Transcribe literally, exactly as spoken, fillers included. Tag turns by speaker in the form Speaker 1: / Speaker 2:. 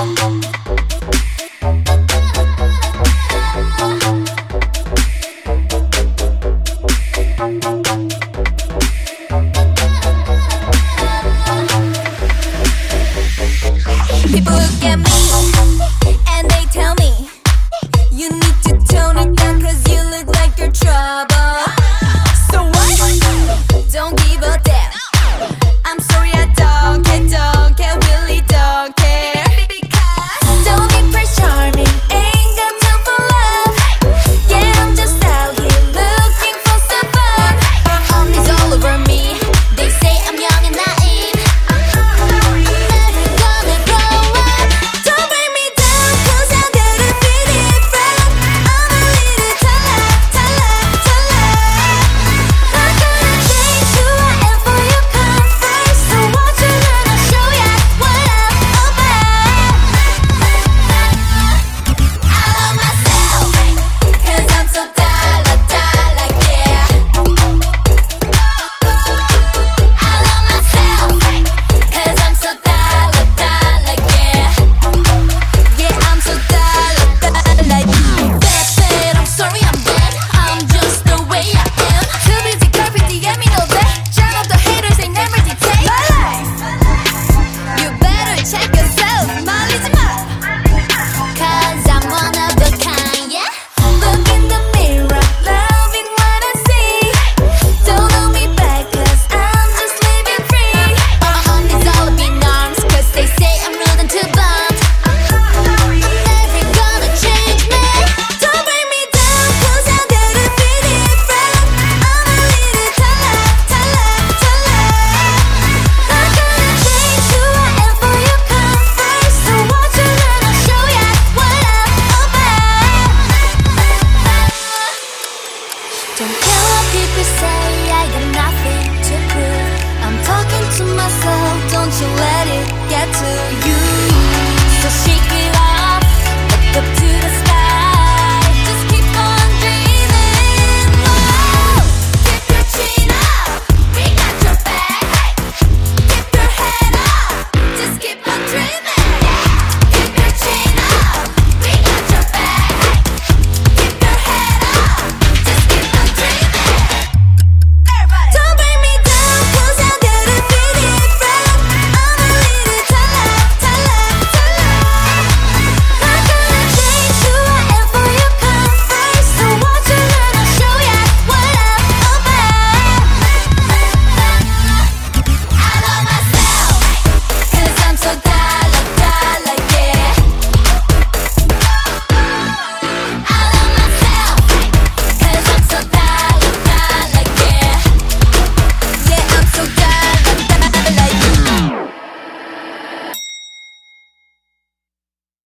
Speaker 1: People look at me and they tell me you need to tone it down cause you look like you're trouble. So what? Don't give a damn. I'm sorry I don't care, don't care, really don't care. Don't be Prince Charming, ain't got time for love. Yeah, I'm just out here looking for some fun. Um, it's all over me, they say I'm young and naive. Never gonna grow up. Don't bring me down cause I'm gonna be different. I'm a little taller, taller, taller. Not gonna change who I am for your comfort. So watch it and I'll show ya what I'm about. I love myself cause I'm so dollar, dollar, yeah. I love myself cause I'm so dollar, dollar, yeah. Yeah, I'm so dollar, dollar, yeah. Bad, bad, I'm sorry I'm bad. I'm just the way I am. Too busy carpeting, yeah, me know that. Shut up the haters, they never dictate my life. You better check yourself, mileage up. Cause I'm one of a kind, yeah. Look in the mirror, loving what I see. Don't hold me back cause I'm just living free. Uh-uh, it's all up in arms cause they say I'm rude and too blunt. Never gonna change me. Don't bring me down cause I'm gonna be different. I'm a little taller, taller, taller. Not gonna change who I am for your comfort. So watch it and I'll show ya what I'm about. Don't care what people say, I got nothing to prove. I'm talking to myself, don't you let it